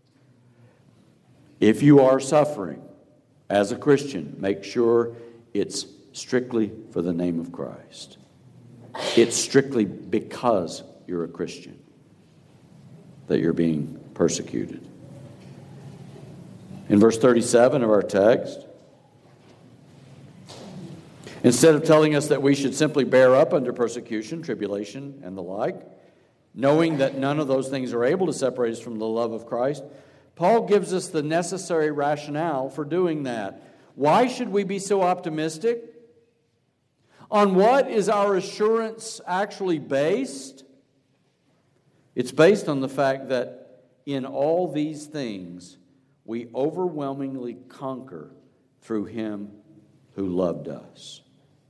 If you are suffering as a Christian, make sure it's strictly for the name of Christ. It's strictly because you're a Christian that you're being persecuted. In verse thirty-seven of our text, instead of telling us that we should simply bear up under persecution, tribulation, and the like, knowing that none of those things are able to separate us from the love of Christ, Paul gives us the necessary rationale for doing that. Why should we be so optimistic? On what is our assurance actually based? It's based on the fact that in all these things, we overwhelmingly conquer through Him who loved us.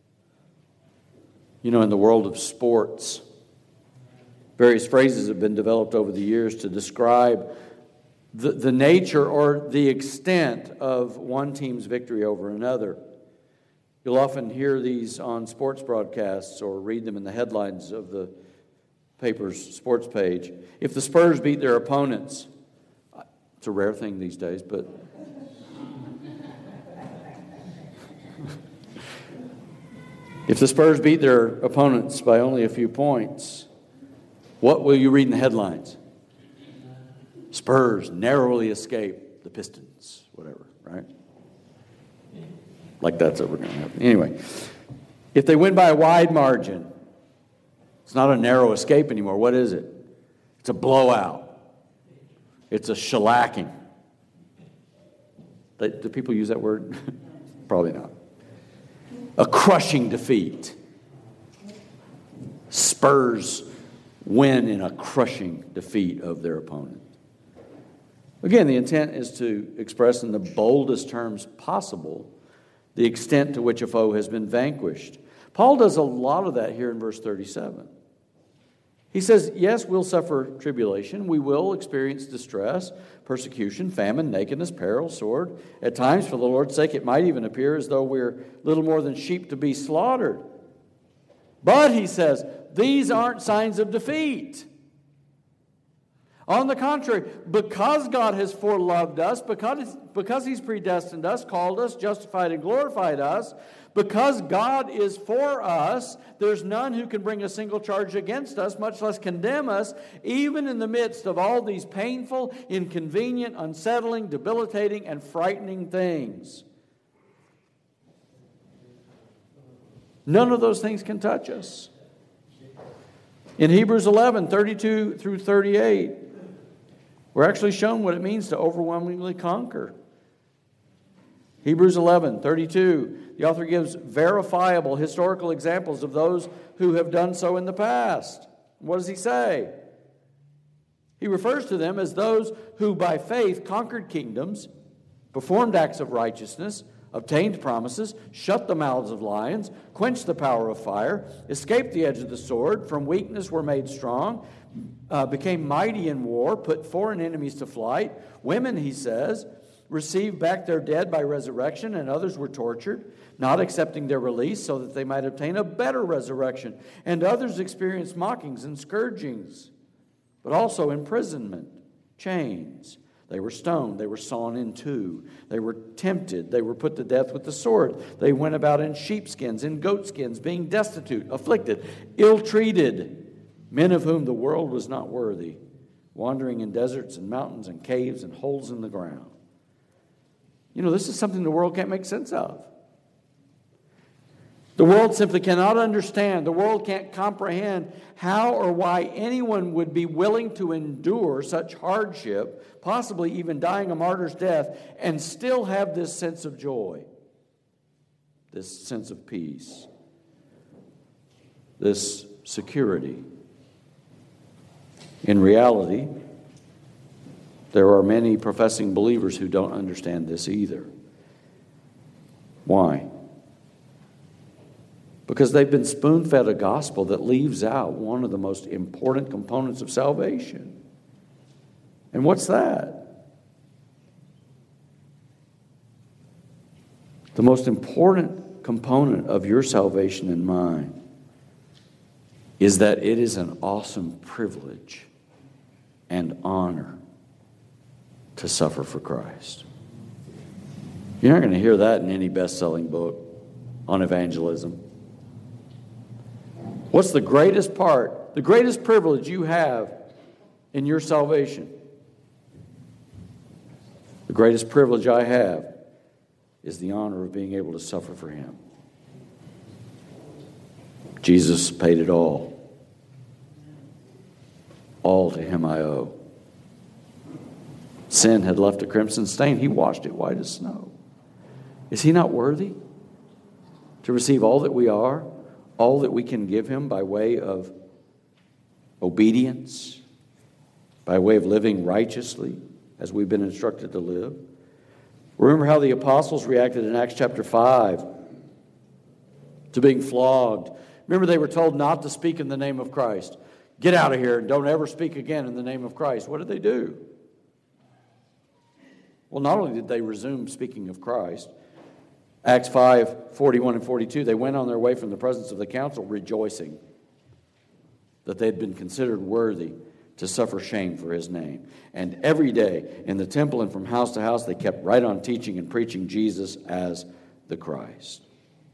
You know, in the world of sports, various phrases have been developed over the years to describe the, the nature or the extent of one team's victory over another. You'll often hear these on sports broadcasts or read them in the headlines of the paper's sports page. If the Spurs beat their opponents, it's a rare thing these days, but if the Spurs beat their opponents by only a few points, what will you read in the headlines? Spurs narrowly escape the Pistons, whatever, right? Like that's ever going to happen. Anyway, if they win by a wide margin, it's not a narrow escape anymore. What is it? It's a blowout. It's a shellacking. Do people use that word? Probably not. A crushing defeat. Spurs win in a crushing defeat of their opponent. Again, the intent is to express in the boldest terms possible the extent to which a foe has been vanquished. Paul does a lot of that here in verse thirty-seven. He says, yes, we'll suffer tribulation. We will experience distress, persecution, famine, nakedness, peril, sword. At times, for the Lord's sake, it might even appear as though we're little more than sheep to be slaughtered. But, he says, these aren't signs of defeat. On the contrary, because God has foreloved us, because, because He's predestined us, called us, justified and glorified us, because God is for us, there's none who can bring a single charge against us, much less condemn us, even in the midst of all these painful, inconvenient, unsettling, debilitating, and frightening things. None of those things can touch us. In Hebrews eleven, thirty-two through thirty-eight, we're actually shown what it means to overwhelmingly conquer. Hebrews eleven, thirty-two, the author gives verifiable historical examples of those who have done so in the past. What does he say? He refers to them as those who by faith conquered kingdoms, performed acts of righteousness, obtained promises, shut the mouths of lions, quenched the power of fire, escaped the edge of the sword, from weakness were made strong, uh, became mighty in war, put foreign enemies to flight. Women, he says, received back their dead by resurrection, and others were tortured, not accepting their release so that they might obtain a better resurrection. And others experienced mockings and scourgings, but also imprisonment, chains. They were stoned. They were sawn in two. They were tempted. They were put to death with the sword. They went about in sheepskins, in goatskins, being destitute, afflicted, ill-treated, men of whom the world was not worthy, wandering in deserts and mountains and caves and holes in the ground. You know, this is something the world can't make sense of. The world simply cannot understand. The world can't comprehend how or why anyone would be willing to endure such hardship, possibly even dying a martyr's death, and still have this sense of joy, this sense of peace, this security. In reality, there are many professing believers who don't understand this either. Why? Because they've been spoon-fed a gospel that leaves out one of the most important components of salvation. And what's that? The most important component of your salvation and mine is that it is an awesome privilege and honor to suffer for Christ. You're not going to hear that in any best-selling book on evangelism. What's the greatest part, the greatest privilege you have in your salvation? The greatest privilege I have is the honor of being able to suffer for Him. Jesus paid it all. All to Him I owe. Sin had left a crimson stain. He washed it white as snow. Is He not worthy to receive all that we are? All that we can give Him by way of obedience, by way of living righteously as we've been instructed to live. Remember how the apostles reacted in Acts chapter five to being flogged. Remember they were told not to speak in the name of Christ. Get out of here and don't ever speak again in the name of Christ. What did they do? Well, not only did they resume speaking of Christ, Acts five, forty-one and forty-two, they went on their way from the presence of the council rejoicing that they had been considered worthy to suffer shame for His name. And every day in the temple and from house to house, they kept right on teaching and preaching Jesus as the Christ.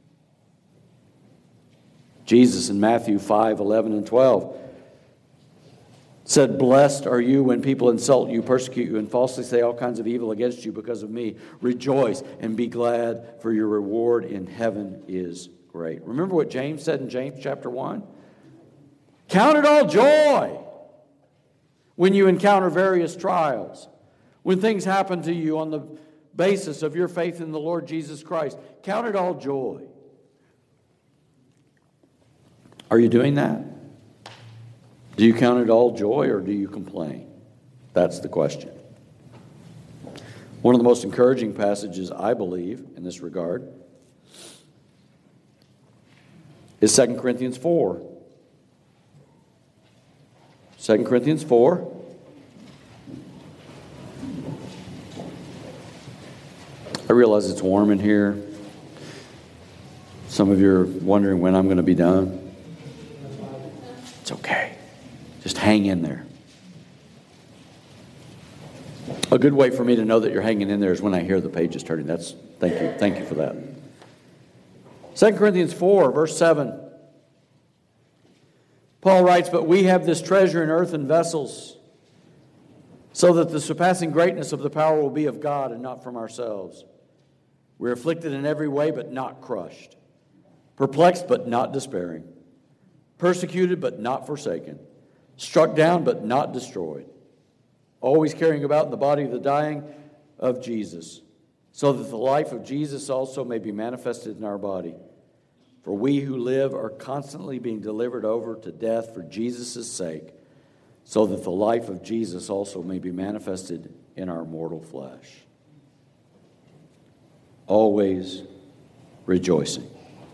Jesus in Matthew five, eleven and twelve said, "Blessed are you when people insult you, persecute you, and falsely say all kinds of evil against you because of me. Rejoice and be glad, for your reward in heaven is great." Remember what James said in James chapter one? Count it all joy when you encounter various trials, when things happen to you on the basis of your faith in the Lord Jesus Christ. Count it all joy. Are you doing that? Do you count it all joy or do you complain? That's the question. One of the most encouraging passages, I believe, in this regard is Second Corinthians four. Second Corinthians four. I realize it's warm in here. Some of you are wondering when I'm going to be done. It's okay. Just hang in there. A good way for me to know that you're hanging in there is when I hear the pages turning. That's thank you. Thank you for that. Second Corinthians four, verse seven. Paul writes, "But we have this treasure in earthen vessels, so that the surpassing greatness of the power will be of God and not from ourselves. We're afflicted in every way, but not crushed. Perplexed, but not despairing. Persecuted, but not forsaken. Struck down, but not destroyed. Always carrying about in the body the dying of Jesus, so that the life of Jesus also may be manifested in our body. For we who live are constantly being delivered over to death for Jesus' sake, so that the life of Jesus also may be manifested in our mortal flesh. Always rejoicing."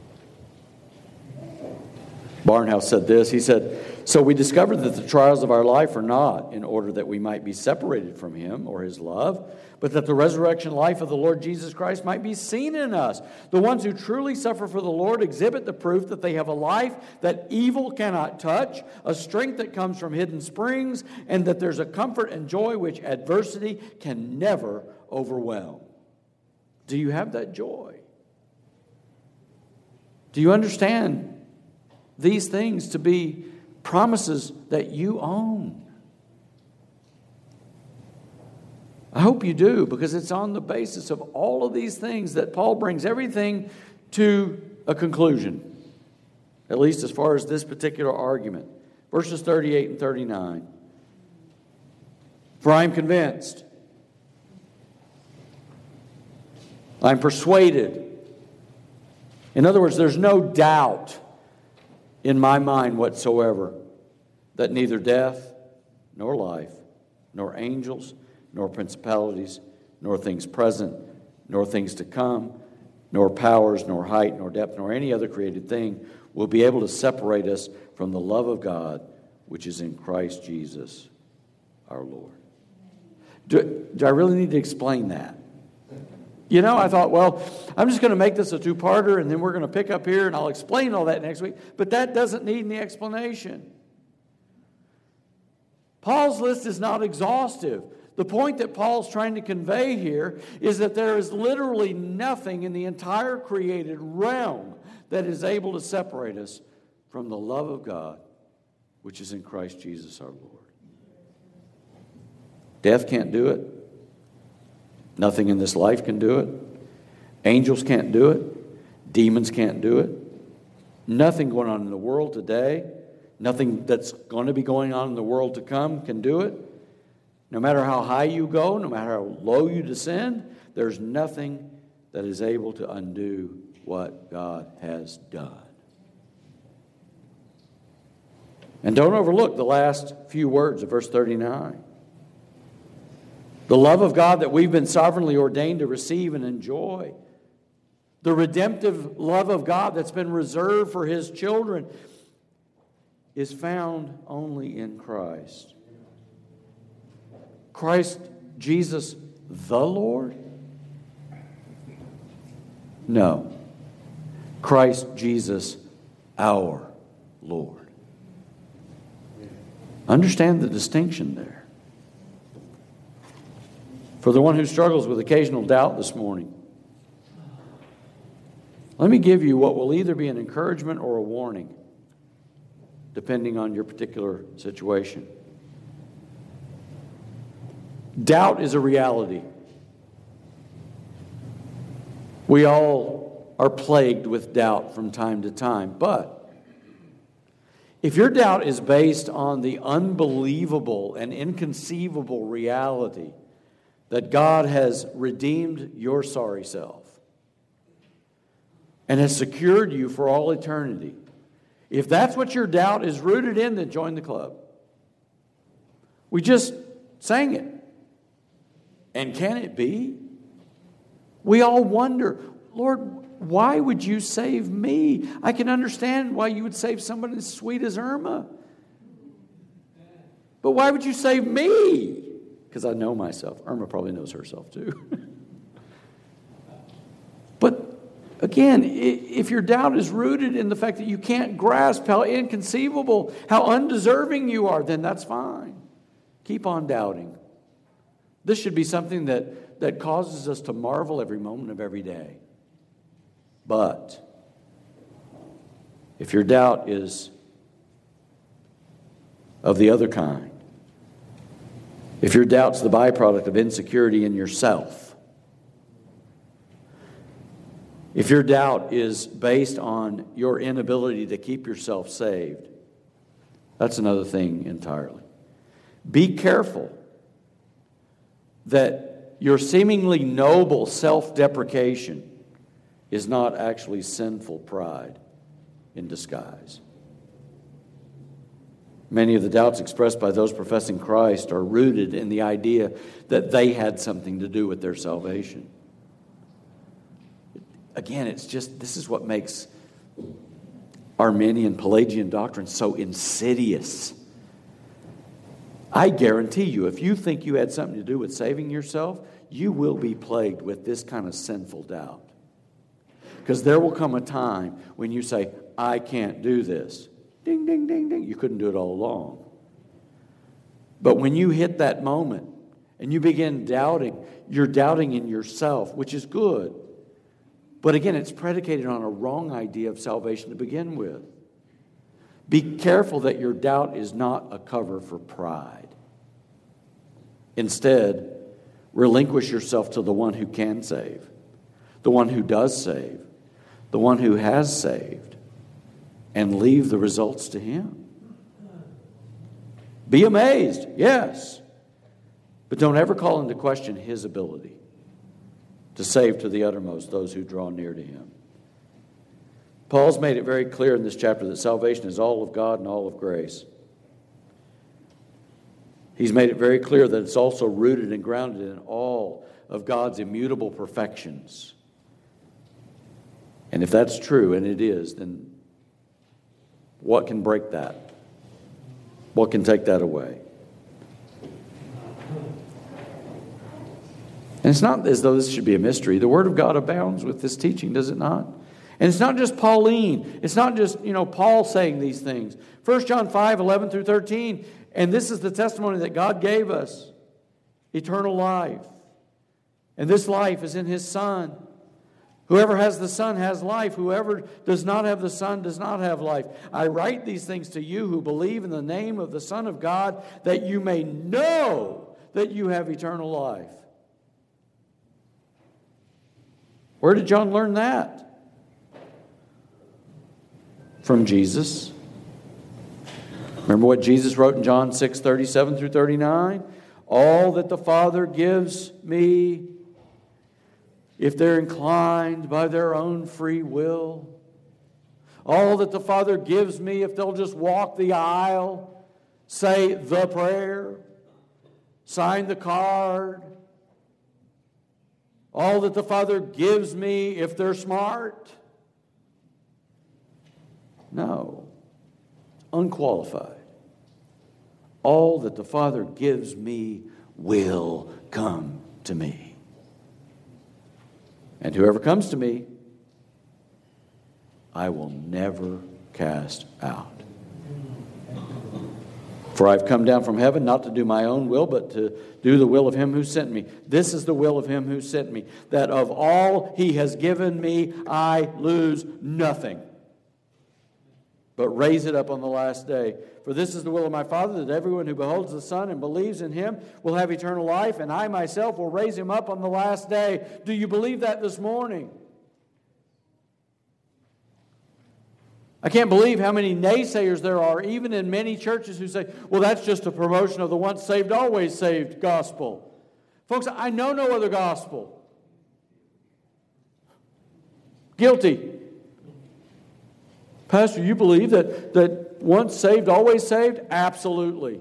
Barnhouse said this. He said, "So we discovered that the trials of our life are not in order that we might be separated from Him or His love, but that the resurrection life of the Lord Jesus Christ might be seen in us. The ones who truly suffer for the Lord exhibit the proof that they have a life that evil cannot touch, a strength that comes from hidden springs, and that there's a comfort and joy which adversity can never overwhelm." Do you have that joy? Do you understand these things to be promises that you own? I hope you do, because it's on the basis of all of these things that Paul brings everything to a conclusion, at least as far as this particular argument. Verses thirty-eight and thirty-nine. "For I am convinced, I'm persuaded." In other words, there's no doubt in my mind whatsoever that neither death, nor life, nor angels, nor principalities, nor things present, nor things to come, nor powers, nor height, nor depth, nor any other created thing will be able to separate us from the love of God, which is in Christ Jesus our Lord. Do, do I really need to explain that? You know, I thought, well, I'm just going to make this a two-parter, and then we're going to pick up here, and I'll explain all that next week. But that doesn't need any explanation. Paul's list is not exhaustive. The point that Paul's trying to convey here is that there is literally nothing in the entire created realm that is able to separate us from the love of God, which is in Christ Jesus our Lord. Death can't do it. Nothing in this life can do it. Angels can't do it. Demons can't do it. Nothing going on in the world today, nothing that's going to be going on in the world to come can do it. No matter how high you go, no matter how low you descend, there's nothing that is able to undo what God has done. And don't overlook the last few words of verse thirty-nine. The love of God that we've been sovereignly ordained to receive and enjoy. The redemptive love of God that's been reserved for His children is found only in Christ. Christ Jesus the Lord? No. Christ Jesus our Lord. Understand the distinction there. For the one who struggles with occasional doubt this morning, let me give you what will either be an encouragement or a warning, depending on your particular situation. Doubt is a reality. We all are plagued with doubt from time to time, but if your doubt is based on the unbelievable and inconceivable reality that God has redeemed your sorry self and has secured you for all eternity, if that's what your doubt is rooted in, then join the club. We just sang it. And can it be? We all wonder, Lord, why would you save me? I can understand why you would save somebody as sweet as Irma. But why would you save me? Because I know myself. Irma probably knows herself too. But again, if your doubt is rooted in the fact that you can't grasp how inconceivable, how undeserving you are, then that's fine. Keep on doubting. This should be something that, that causes us to marvel every moment of every day. But if your doubt is of the other kind, if your doubt's the byproduct of insecurity in yourself, if your doubt is based on your inability to keep yourself saved, that's another thing entirely. Be careful that your seemingly noble self-deprecation is not actually sinful pride in disguise. Many of the doubts expressed by those professing Christ are rooted in the idea that they had something to do with their salvation. Again, it's just, this is what makes Arminian Pelagian doctrine so insidious. I guarantee you, if you think you had something to do with saving yourself, you will be plagued with this kind of sinful doubt. Because there will come a time when you say, I can't do this. Ding, ding, ding, ding. You couldn't do it all along. But when you hit that moment and you begin doubting, you're doubting in yourself, which is good. But again, it's predicated on a wrong idea of salvation to begin with. Be careful that your doubt is not a cover for pride. Instead, relinquish yourself to the one who can save, the one who does save, the one who has saved, and leave the results to Him. Be amazed, yes, but don't ever call into question His ability to save to the uttermost those who draw near to Him. Paul's made it very clear in this chapter that salvation is all of God and all of grace. He's made it very clear that it's also rooted and grounded in all of God's immutable perfections. And if that's true, and it is, then what can break that? What can take that away? And it's not as though this should be a mystery. The Word of God abounds with this teaching, does it not? And it's not just Pauline. It's not just, you know, Paul saying these things. First John five, eleven through thirteen. And this is the testimony that God gave us. Eternal life. And this life is in His Son. Whoever has the Son has life. Whoever does not have the Son does not have life. I write these things to you who believe in the name of the Son of God, that you may know that you have eternal life. Where did John learn that? From Jesus. Remember what Jesus wrote in John six, thirty-seven through thirty-nine? All that the Father gives me, if they're inclined by their own free will. All that the Father gives me, if they'll just walk the aisle, say the prayer, sign the card. All that the Father gives me, if they're smart. No. Unqualified. All that the Father gives me will come to me. And whoever comes to me, I will never cast out. For I've come down from heaven not to do my own will, but to do the will of Him who sent me. This is the will of Him who sent me, that of all He has given me, I lose nothing, but raise it up on the last day. For this is the will of my Father, that everyone who beholds the Son and believes in Him will have eternal life, and I myself will raise him up on the last day. Do you believe that this morning? I can't believe how many naysayers there are, even in many churches, who say, well, that's just a promotion of the once saved, always saved gospel. Folks, I know no other gospel. Guilty. Pastor, you believe that, that once saved, always saved? Absolutely.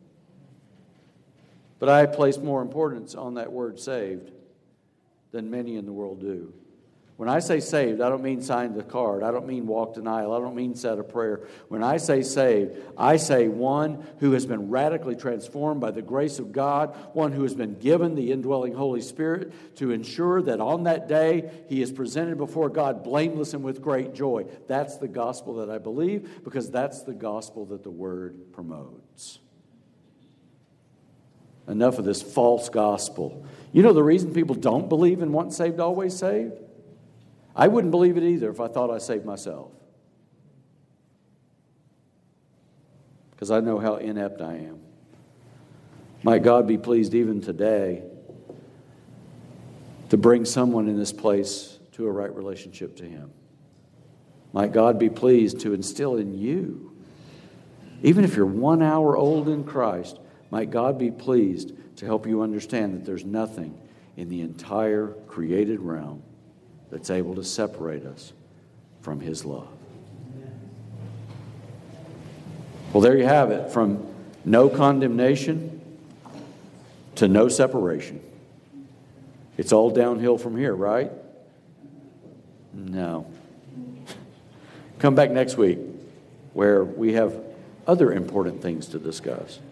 But I place more importance on that word saved than many in the world do. When I say saved, I don't mean sign the card. I don't mean walk an aisle. I don't mean said a prayer. When I say saved, I say one who has been radically transformed by the grace of God, one who has been given the indwelling Holy Spirit to ensure that on that day he is presented before God blameless and with great joy. That's the gospel that I believe, because that's the gospel that the Word promotes. Enough of this false gospel. You know the reason people don't believe in once saved, always saved? I wouldn't believe it either if I thought I saved myself. Because I know how inept I am. Might God be pleased even today to bring someone in this place to a right relationship to Him. Might God be pleased to instill in you, even if you're one hour old in Christ, might God be pleased to help you understand that there's nothing in the entire created realm that's able to separate us from His love. Well, there you have it. From no condemnation to no separation. It's all downhill from here, right? No. Come back next week where we have other important things to discuss.